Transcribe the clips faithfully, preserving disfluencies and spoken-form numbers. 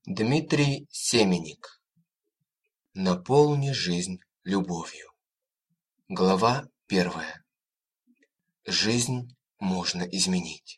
Дмитрий Семенник. Наполни жизнь любовью. Глава первая. Жизнь можно изменить.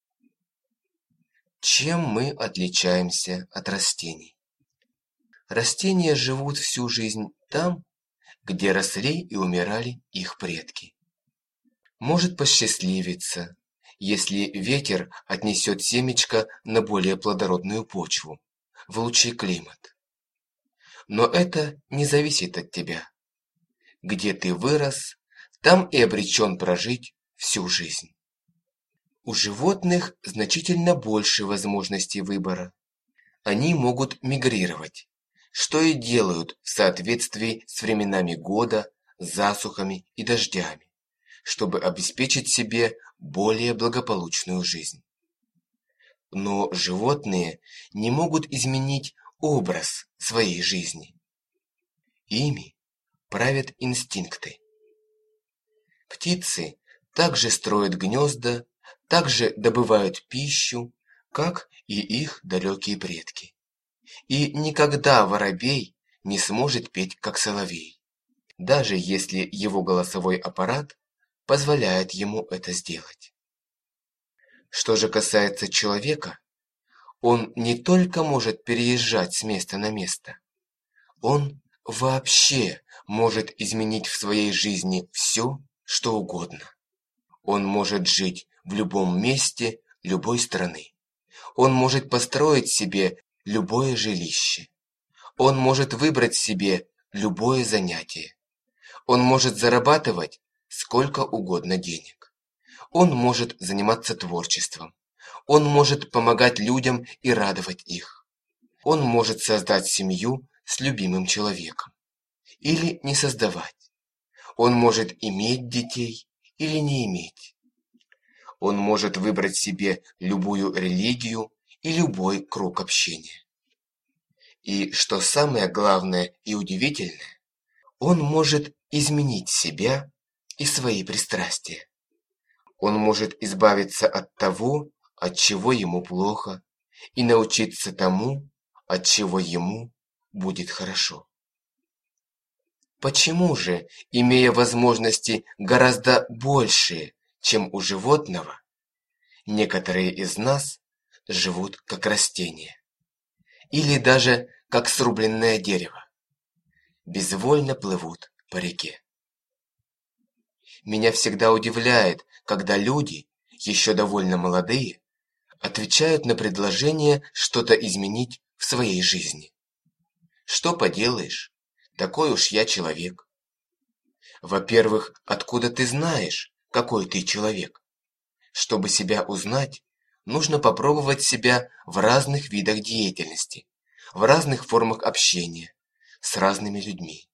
Чем мы отличаемся от растений? Растения живут всю жизнь там, где росли и умирали их предки. Может посчастливиться, если ветер отнесет семечко на более плодородную почву, в лучший климат. Но это не зависит от тебя. Где ты вырос, там и обречен прожить всю жизнь. У животных значительно больше возможностей выбора. Они могут мигрировать, что и делают в соответствии с временами года, засухами и дождями, чтобы обеспечить себе более благополучную жизнь. Но животные не могут изменить образ своей жизни. Ими правят инстинкты. Птицы также строят гнезда, также добывают пищу, как и их далекие предки. И никогда воробей не сможет петь, как соловей, даже если его голосовой аппарат позволяет ему это сделать. Что же касается человека, он не только может переезжать с места на место, он вообще может изменить в своей жизни все, что угодно. Он может жить в любом месте любой страны. Он может построить себе любое жилище. Он может выбрать себе любое занятие. Он может зарабатывать сколько угодно денег. Он может заниматься творчеством. Он может помогать людям и радовать их. Он может создать семью с любимым человеком. Или не создавать. Он может иметь детей или не иметь. Он может выбрать себе любую религию и любой круг общения. И что самое главное и удивительное, он может изменить себя и свои пристрастия. Он может избавиться от того, от чего ему плохо, и научиться тому, от чего ему будет хорошо. Почему же, имея возможности гораздо большие, чем у животного, некоторые из нас живут как растения, или даже как срубленное дерево, безвольно плывут по реке? Меня всегда удивляет, когда люди, еще довольно молодые, отвечают на предложение что-то изменить в своей жизни. Что поделаешь, такой уж я человек. Во-первых, откуда ты знаешь, какой ты человек? Чтобы себя узнать, нужно попробовать себя в разных видах деятельности, в разных формах общения, с разными людьми.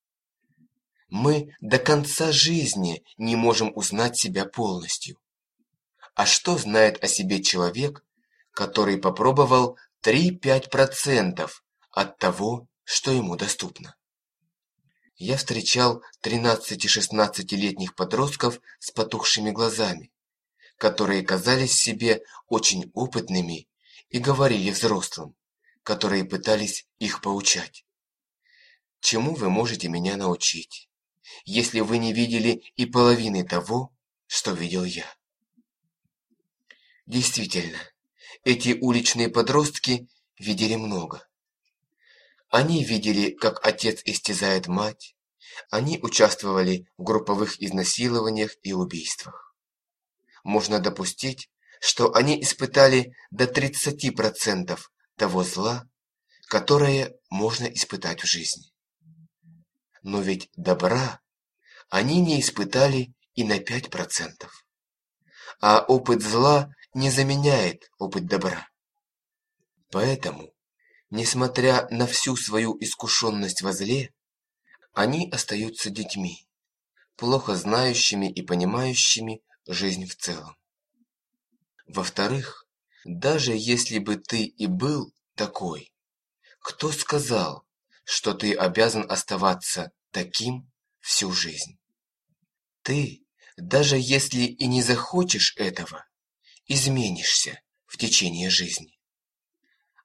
Мы до конца жизни не можем узнать себя полностью. А что знает о себе человек, который попробовал три-пять процентов от того, что ему доступно? Я встречал тринадцати-шестнадцатилетних подростков с потухшими глазами, которые казались себе очень опытными и говорили взрослым, которые пытались их поучать. Чему вы можете меня научить, если вы не видели и половины того, что видел я? Действительно, эти уличные подростки видели много. Они видели, как отец истязает мать, они участвовали в групповых изнасилованиях и убийствах. Можно допустить, что они испытали до тридцати процентов того зла, которое можно испытать в жизни. Но ведь добра они не испытали и на пять процентов. А опыт зла не заменяет опыт добра. Поэтому, несмотря на всю свою искушенность во зле, они остаются детьми, плохо знающими и понимающими жизнь в целом. Во-вторых, даже если бы ты и был такой, кто сказал, что ты обязан оставаться таким всю жизнь? Ты, даже если и не захочешь этого, изменишься в течение жизни.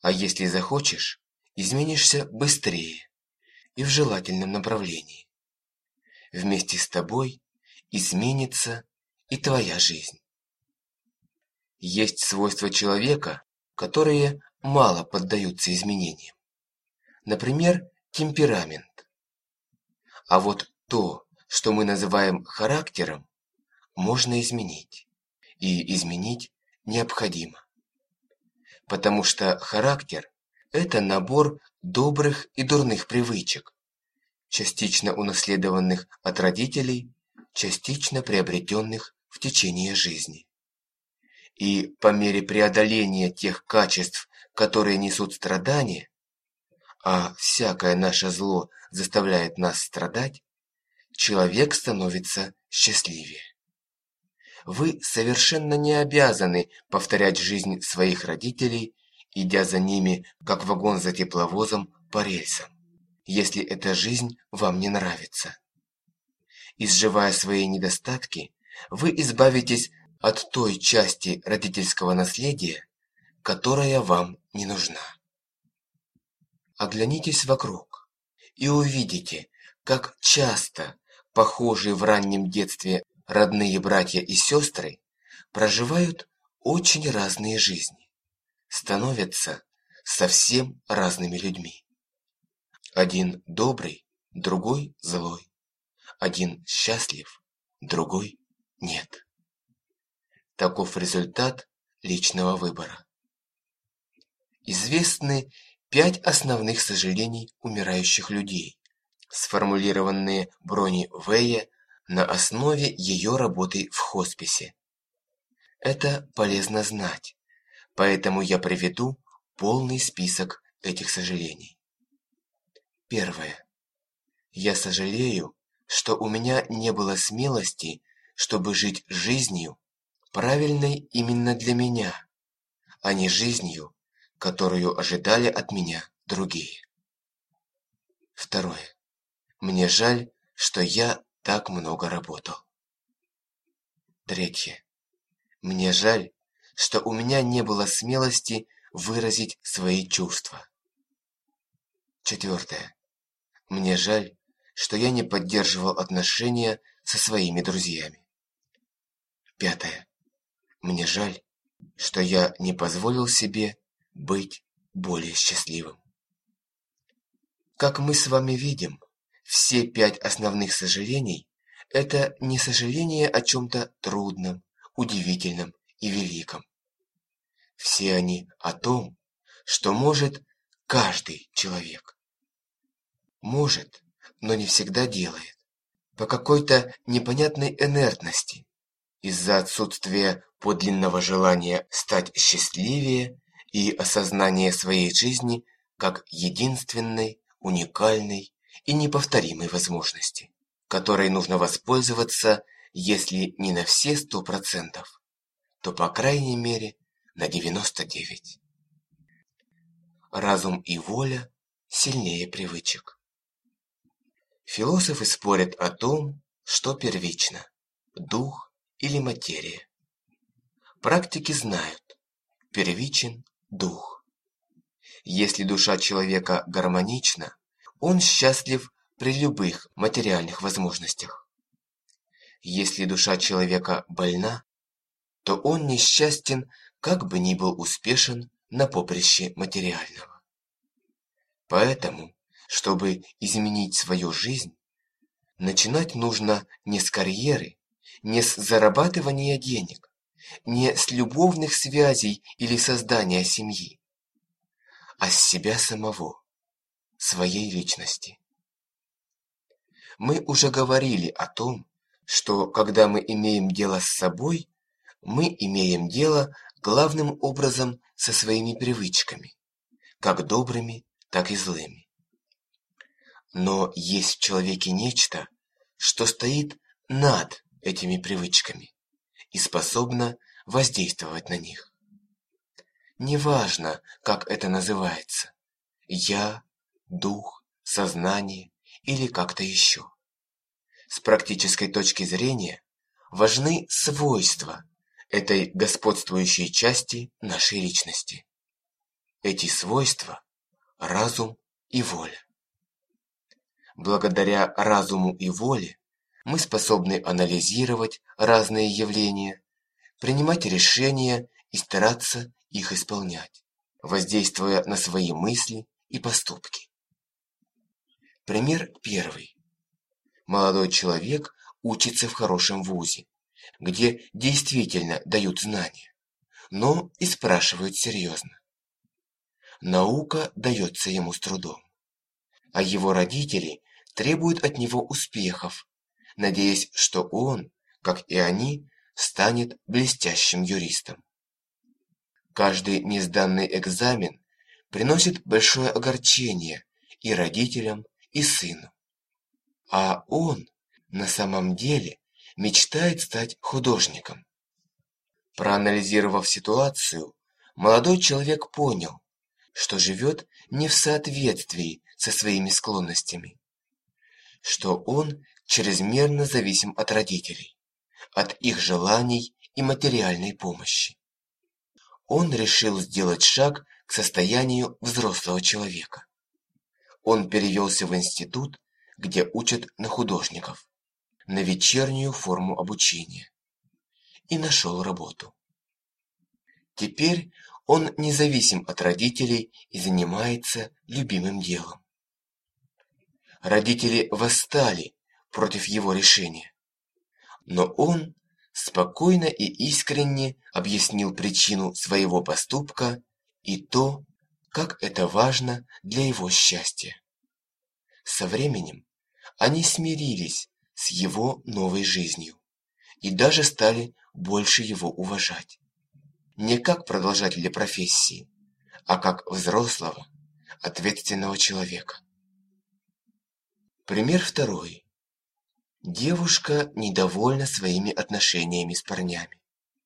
А если захочешь, изменишься быстрее и в желательном направлении. Вместе с тобой изменится и твоя жизнь. Есть свойства человека, которые мало поддаются изменениям. Например, темперамент. А вот то, что мы называем характером, можно изменить. И изменить необходимо. Потому что характер – это набор добрых и дурных привычек, частично унаследованных от родителей, частично приобретенных в течение жизни. И по мере преодоления тех качеств, которые несут страдания, а всякое наше зло заставляет нас страдать, человек становится счастливее. Вы совершенно не обязаны повторять жизнь своих родителей, идя за ними, как вагон за тепловозом по рельсам, если эта жизнь вам не нравится. Изживая свои недостатки, вы избавитесь от той части родительского наследия, которая вам не нужна. Оглянитесь вокруг и увидите, как часто похожие в раннем детстве родные братья и сестры проживают очень разные жизни, становятся совсем разными людьми. Один добрый, другой злой. Один счастлив, другой нет. Таков результат личного выбора. Известны пять основных сожалений умирающих людей, сформулированные Бронни Вэя на основе ее работы в хосписе. Это полезно знать, поэтому я приведу полный список этих сожалений. Первое. Я сожалею, что у меня не было смелости, чтобы жить жизнью, правильной именно для меня, а не жизнью, которую ожидали от меня другие. Второе. Мне жаль, что я так много работал. Третье. Мне жаль, что у меня не было смелости выразить свои чувства. Четвертое. Мне жаль, что я не поддерживал отношения со своими друзьями. Пятое. Мне жаль, что я не позволил себе быть более счастливым. Как мы с вами видим, все пять основных сожалений – это не сожаление о чем-то трудном, удивительном и великом. Все они о том, что может каждый человек. Может, но не всегда делает. По какой-то непонятной инертности, из-за отсутствия подлинного желания стать счастливее и осознания своей жизни как единственной, уникальной и неповторимой возможности, которой нужно воспользоваться, если не на все сто процентов, то по крайней мере на девяносто девять. Разум и воля сильнее привычек. Философы спорят о том, что первично – дух или материя. Практики знают – первичен дух. Если душа человека гармонична, он счастлив при любых материальных возможностях. Если душа человека больна, то он несчастен, как бы ни был успешен на поприще материального. Поэтому, чтобы изменить свою жизнь, начинать нужно не с карьеры, не с зарабатывания денег, не с любовных связей или создания семьи, а с себя самого, своей личности. Мы уже говорили о том, что когда мы имеем дело с собой, мы имеем дело главным образом со своими привычками, как добрыми, так и злыми. Но есть в человеке нечто, что стоит над этими привычками и способно воздействовать на них. Неважно, как это называется – я, дух, сознание или как-то еще. С практической точки зрения важны свойства этой господствующей части нашей личности. эти свойства – разум и воля. Благодаря разуму и воле мы способны анализировать разные явления, принимать решения и стараться их исполнять, воздействуя на свои мысли и поступки. Пример первый. Молодой человек учится в хорошем вузе, где действительно дают знания, но и спрашивают серьезно. Наука дается ему с трудом, а его родители требуют от него успехов, надеясь, что он, как и они, станет блестящим юристом. Каждый несданный экзамен приносит большое огорчение и родителям, и сыну. А он на самом деле мечтает стать художником. Проанализировав ситуацию, молодой человек понял, что живет не в соответствии со своими склонностями, что он чрезмерно зависим от родителей, от их желаний и материальной помощи. Он решил сделать шаг к состоянию взрослого человека. Он перевелся в институт, где учат на художников, на вечернюю форму обучения, и нашел работу. Теперь он независим от родителей и занимается любимым делом. Родители восстали против его решения, но он спокойно и искренне объяснил причину своего поступка и то, как это важно для его счастья. Со временем они смирились с его новой жизнью и даже стали больше его уважать. Не как продолжателя профессии, а как взрослого, ответственного человека. Пример второй. Девушка недовольна своими отношениями с парнями.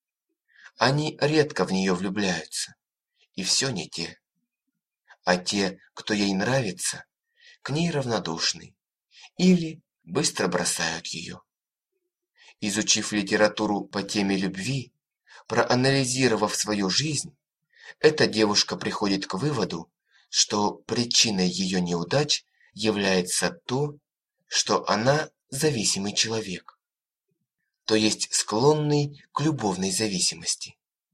Они редко в нее влюбляются, и все не те. А те, кто ей нравится, к ней равнодушны или быстро бросают ее. Изучив литературу по теме любви, проанализировав свою жизнь, эта девушка приходит к выводу, что причиной ее неудач является то, что она зависимый человек, то есть склонный к любовной зависимости.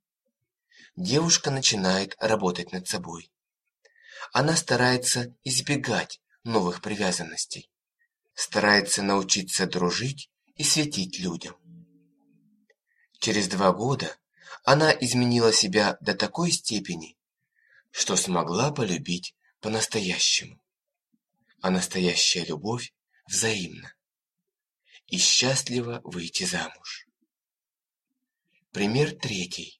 Девушка начинает работать над собой. Она старается избегать новых привязанностей, старается научиться дружить и светить людям. Через два года она изменила себя до такой степени, что смогла полюбить по-настоящему. А настоящая любовь взаимна. И счастливо выйти замуж. Пример третий.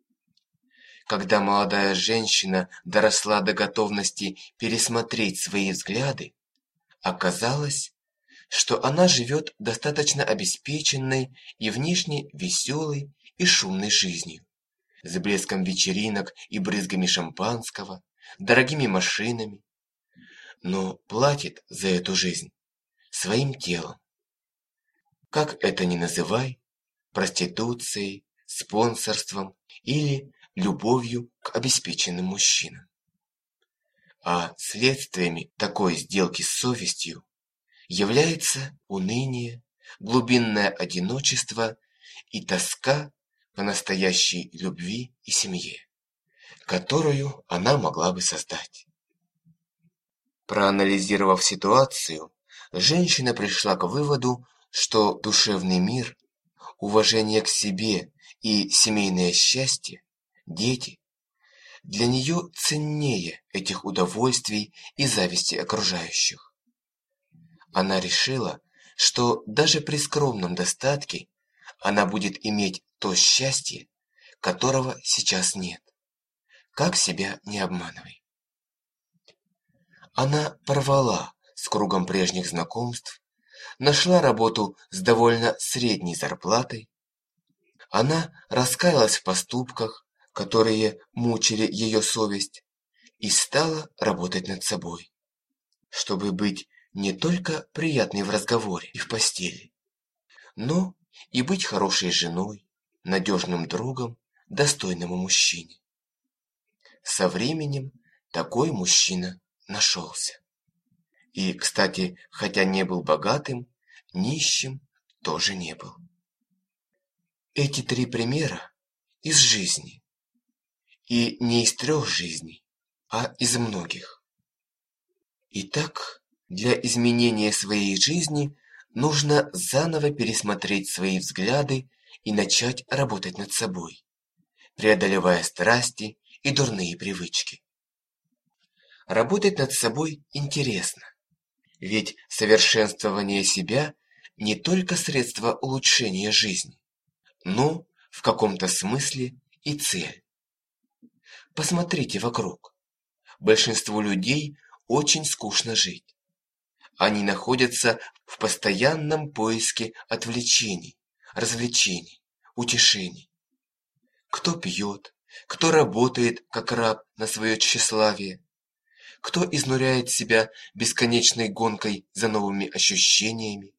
Когда молодая женщина доросла до готовности пересмотреть свои взгляды, оказалось, что она живет достаточно обеспеченной и внешне веселой и шумной жизнью, с блеском вечеринок и брызгами шампанского, дорогими машинами, но платит за эту жизнь своим телом. Как это ни называй, проституцией, спонсорством или любовью к обеспеченным мужчинам. А следствиями такой сделки с совестью является уныние, глубинное одиночество и тоска по настоящей любви и семье, которую она могла бы создать. Проанализировав ситуацию, женщина пришла к выводу, что душевный мир, уважение к себе и семейное счастье, дети, для нее ценнее этих удовольствий и зависти окружающих. Она решила, что даже при скромном достатке она будет иметь то счастье, которого сейчас нет. Как себя не обманывай. Она порвала с кругом прежних знакомств, нашла работу с довольно средней зарплатой. Она раскаялась в поступках, которые мучили ее совесть, и стала работать над собой, чтобы быть не только приятной в разговоре и в постели, но и быть хорошей женой, надежным другом, достойному мужчине. со временем такой мужчина нашелся. И, кстати, хотя не был богатым, нищим тоже не был. Эти три примера из жизни. И не из трех жизней, а из многих. Итак, для изменения своей жизни нужно заново пересмотреть свои взгляды и начать работать над собой, преодолевая страсти и дурные привычки. Работать над собой интересно, ведь совершенствование себя не только средство улучшения жизни, но в каком-то смысле и цель. Посмотрите вокруг. Большинству людей очень скучно жить. Они находятся в постоянном поиске отвлечений, развлечений, утешений. Кто пьет, кто работает как раб на свое тщеславие, кто изнуряет себя бесконечной гонкой за новыми ощущениями.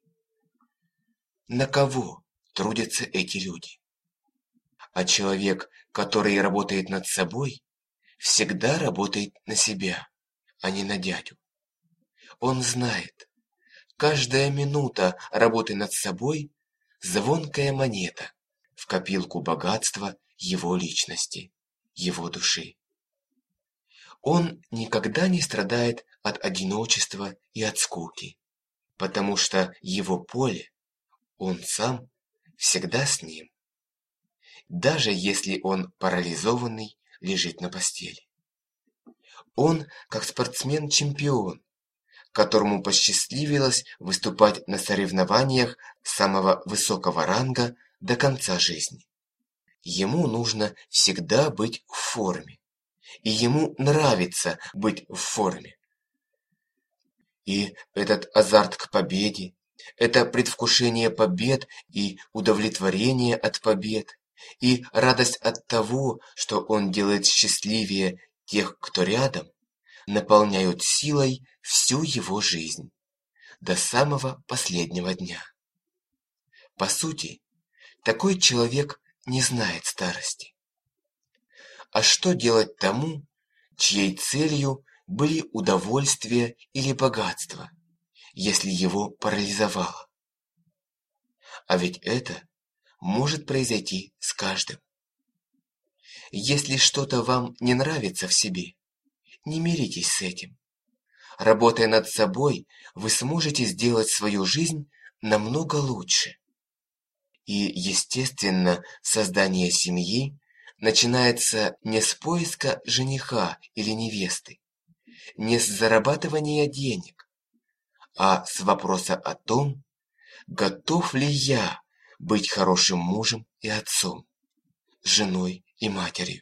На кого трудятся эти люди? А человек, который работает над собой, всегда работает на себя, а не на дядю. Он знает, каждая минута работы над собой – звонкая монета в копилку богатства его личности, его души. Он никогда не страдает от одиночества и от скуки, потому что его поле, он сам, всегда с ним, даже если он парализованный лежит на постели. Он как спортсмен-чемпион, которому посчастливилось выступать на соревнованиях самого высокого ранга до конца жизни. Ему нужно всегда быть в форме, и ему нравится быть в форме. И этот азарт к победе, это предвкушение побед и удовлетворение от побед, и радость от того, что он делает счастливее тех, кто рядом, наполняют силой всю его жизнь, до самого последнего дня. По сути, такой человек не знает старости. А что делать тому, чьей целью были удовольствие или богатство, если его парализовало? А ведь это может произойти с каждым. Если что-то вам не нравится в себе, не миритесь с этим. Работая над собой, вы сможете сделать свою жизнь намного лучше. И, естественно, создание семьи начинается не с поиска жениха или невесты, не с зарабатывания денег, а с вопроса о том, готов ли я быть хорошим мужем и отцом, женой и матерью.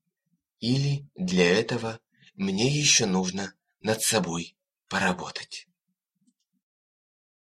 Или для этого мне еще нужно над собой поработать.